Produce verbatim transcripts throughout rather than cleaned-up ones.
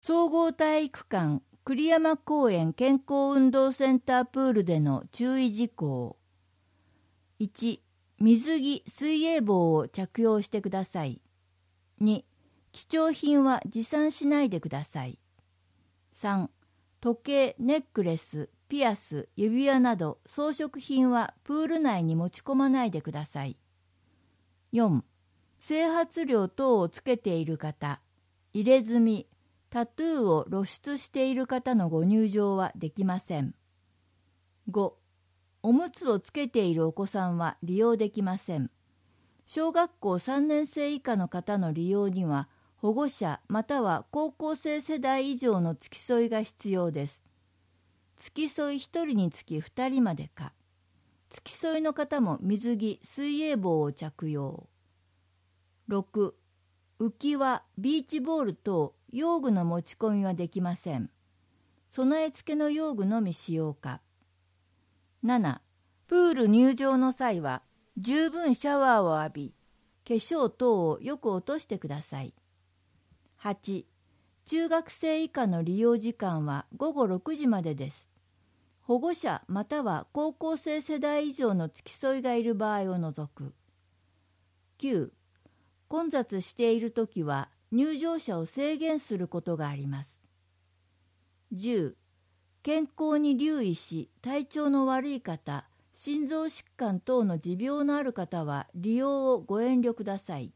総合体育館栗山公園健康運動センタープールでの注意事項。いち、水着・水泳帽を着用してください。に、貴重品は持参しないでください。さん、時計、ネックレス、ピアス、指輪など装飾品はプール内に持ち込まないでください。よん、整髪料等をつけている方、入れ墨、タトゥーを露出している方のご入場はできません。ご、おむつをつけているお子さんは利用できません。小学校さんねん生以下の方の利用には、保護者または高校生世代以上の付き添いが必要です。付き添いひとりにつきふたりまでか。付き添いの方も水着・水泳帽を着用。ろく、浮き輪、ビーチボール等用具の持ち込みはできません。備え付けの用具のみ使用か。なな、プール入場の際は十分シャワーを浴び、化粧等をよく落としてください。はち、中学生以下の利用時間はごごろくじまでです。保護者または高校生世代以上の付き添いがいる場合を除く。きゅう、混雑しているときは入場者を制限することがあります。じゅう、健康に留意し体調の悪い方、心臓疾患等の持病のある方は利用をご遠慮ください。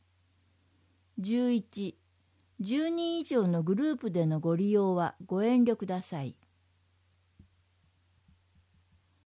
じゅういち、じゅうにん以上のグループでのご利用はご遠慮ください。